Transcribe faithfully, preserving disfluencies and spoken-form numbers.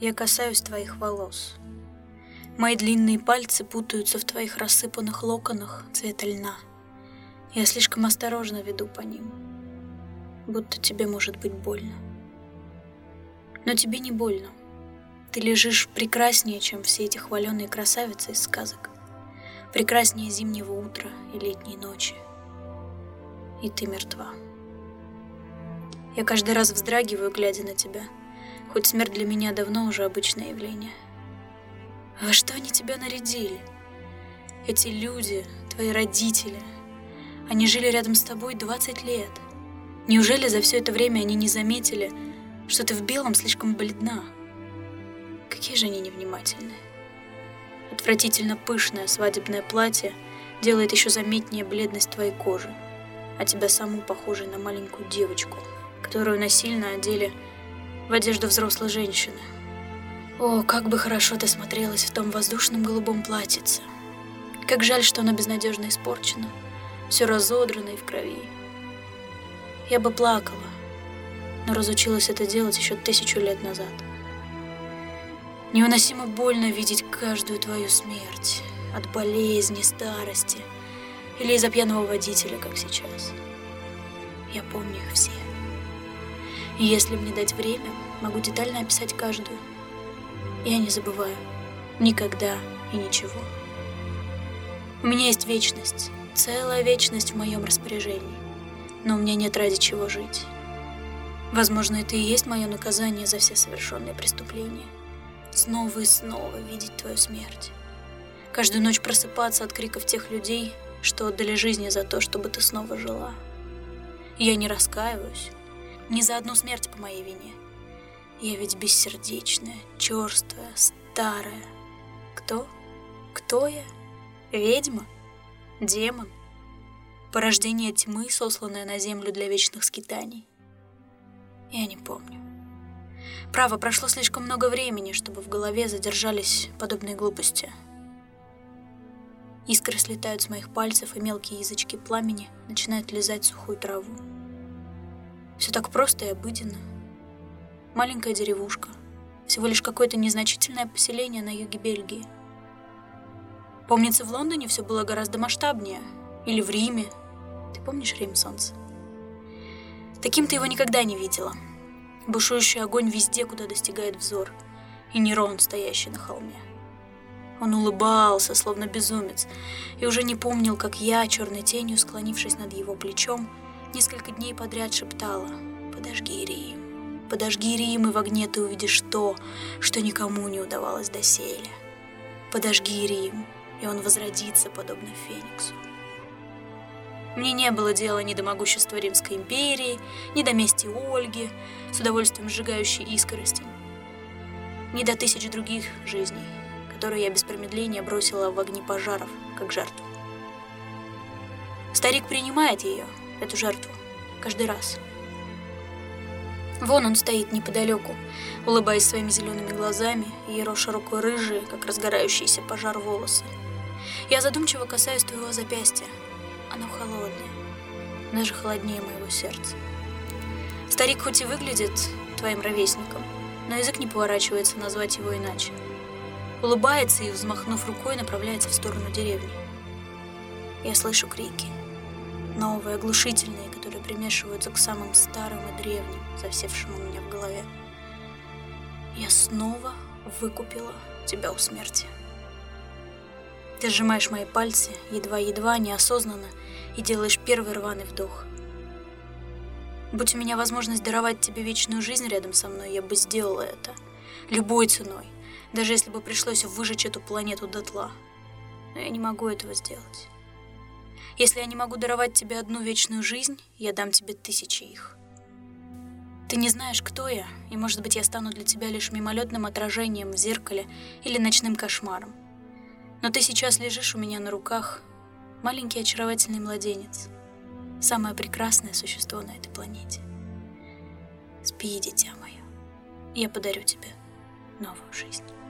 Я касаюсь твоих волос. Мои длинные пальцы путаются в твоих рассыпанных локонах цвета льна. Я слишком осторожно веду по ним, будто тебе может быть больно. Но тебе не больно. Ты лежишь прекраснее, чем все эти хваленые красавицы из сказок. Прекраснее зимнего утра и летней ночи. И ты мертва. Я каждый раз вздрагиваю, глядя на тебя, хоть смерть для меня давно уже обычное явление. Во что они тебя нарядили? Эти люди, твои родители, они жили рядом с тобой двадцать лет. Неужели за все это время они не заметили, что ты в белом слишком бледна? Какие же они невнимательные. Отвратительно пышное свадебное платье делает еще заметнее бледность твоей кожи, а тебя саму похожей на маленькую девочку, которую насильно одели в одежду взрослой женщины. О, как бы хорошо ты смотрелась в том воздушном голубом платьице. Как жаль, что оно безнадежно испорчено, все разодрано и в крови. Я бы плакала, но разучилась это делать еще тысячу лет назад. Невыносимо больно видеть каждую твою смерть от болезни, старости или из-за пьяного водителя, как сейчас. Я помню их все. И если мне дать время, могу детально описать каждую. Я не забываю. Никогда и ничего. У меня есть вечность. Целая вечность в моем распоряжении. Но у меня нет ради чего жить. Возможно, это и есть мое наказание за все совершенные преступления. Снова и снова видеть твою смерть. Каждую ночь просыпаться от криков тех людей, что отдали жизни за то, чтобы ты снова жила. Я не раскаиваюсь. Ни за одну смерть по моей вине. Я ведь бессердечная, черствая, старая. Кто? Кто я? Ведьма? Демон? Порождение тьмы, сосланное на землю для вечных скитаний? Я не помню. Право, прошло слишком много времени, чтобы в голове задержались подобные глупости. Искры слетают с моих пальцев, и мелкие язычки пламени начинают лизать сухую траву. Все так просто и обыденно. Маленькая деревушка, всего лишь какое-то незначительное поселение на юге Бельгии. Помнится, в Лондоне все было гораздо масштабнее. Или в Риме. Ты помнишь Рим, солнце? Таким ты его никогда не видела. Бушующий огонь везде, куда достигает взор. И Нерон, стоящий на холме. Он улыбался, словно безумец, и уже не помнил, как я, черной тенью, склонившись над его плечом, несколько дней подряд шептала: «Подожги, Рим, подожги, Рим, и в огне ты увидишь то, что никому не удавалось доселе. Подожги, Рим, и он возродится, подобно Фениксу». Мне не было дела ни до могущества Римской империи, ни до мести Ольги, с удовольствием сжигающей искорости, ни до тысяч других жизней, которые я без промедления бросила в огни пожаров, как жертву. Старик принимает ее, эту жертву, каждый раз. Вон он стоит неподалеку, улыбаясь своими зелеными глазами и ероша рукой рыжие, как разгорающийся пожар, волосы. Я задумчиво касаюсь твоего запястья. Оно холодное, даже холоднее моего сердца. Старик хоть и выглядит твоим ровесником, но язык не поворачивается назвать его иначе. Улыбается и, взмахнув рукой, направляется в сторону деревни. Я слышу крики, новые, оглушительные, которые примешиваются к самым старым и древним, засевшим у меня в голове. Я снова выкупила тебя у смерти. Ты сжимаешь мои пальцы, едва-едва, неосознанно, и делаешь первый рваный вдох. Будь у меня возможность даровать тебе вечную жизнь рядом со мной, я бы сделала это. Любой ценой. Даже если бы пришлось выжечь эту планету дотла. Но я не могу этого сделать. Если я не могу даровать тебе одну вечную жизнь, я дам тебе тысячи их. Ты не знаешь, кто я, и, может быть, я стану для тебя лишь мимолетным отражением в зеркале или ночным кошмаром. Но ты сейчас лежишь у меня на руках, маленький очаровательный младенец, самое прекрасное существо на этой планете. Спи, дитя мое, я подарю тебе новую жизнь.